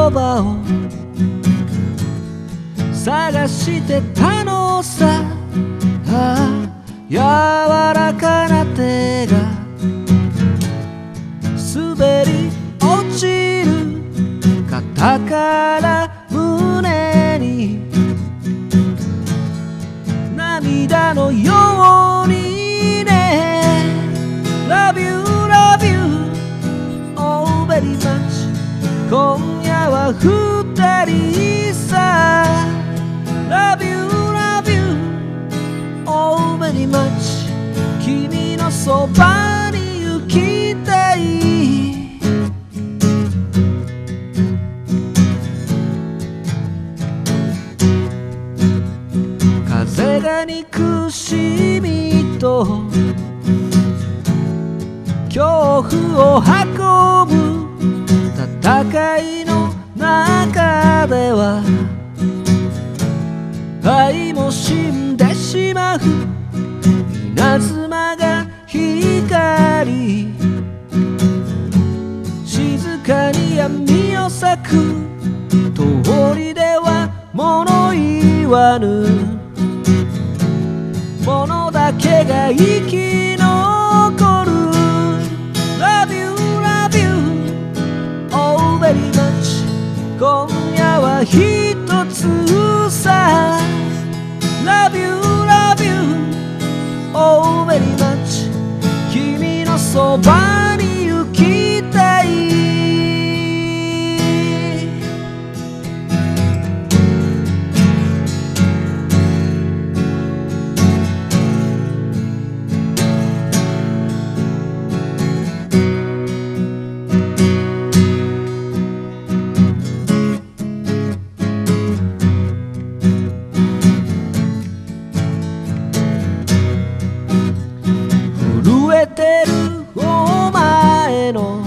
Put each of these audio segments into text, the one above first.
葉を探してたのさ。柔らかな手が滑り落ちる肩から胸に涙のようにね。 Love you, love you, oh very much。 今夜は二人さ。 Love you, love you, oh very much。 君のそばに行きたい。風が憎しみと恐怖を運ぶ戦いの中では愛も死んでしまう。稲妻が光り静かに闇を咲く。通りでは物言わぬものだけが生き残る。 Love you, love you, oh very much。 今夜は一つさ。 Love you, love you, oh very much。 君のそばに行きたい。震えてるお前の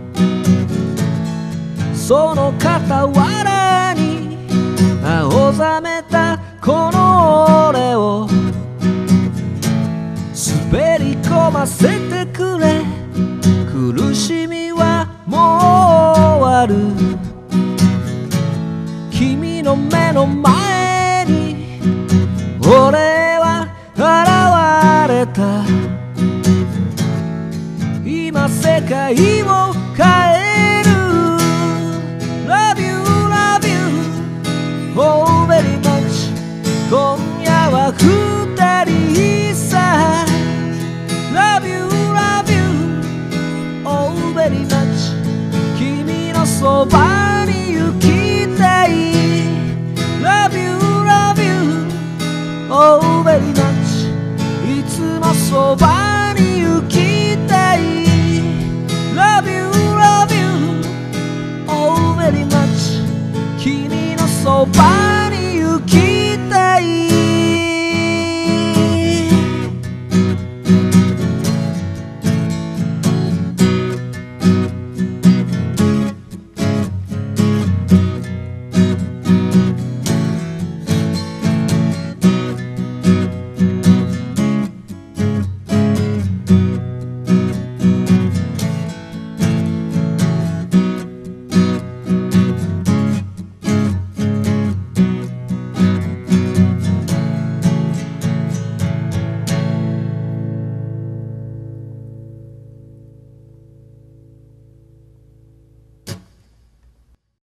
その傍らに青ざめたこの俺を滑り込ませてくれ。苦しみはもう終わる。君の目の前に俺は現れた。今世界を変える。 Love you, love you, oh very much。 今夜は二人さ。 Love you, love you, oh very much。 君のそばに行きたい。 Love you, love you, oh very much。 いつもそばに行きたい。 Love you, love you, oh very much。 君のそば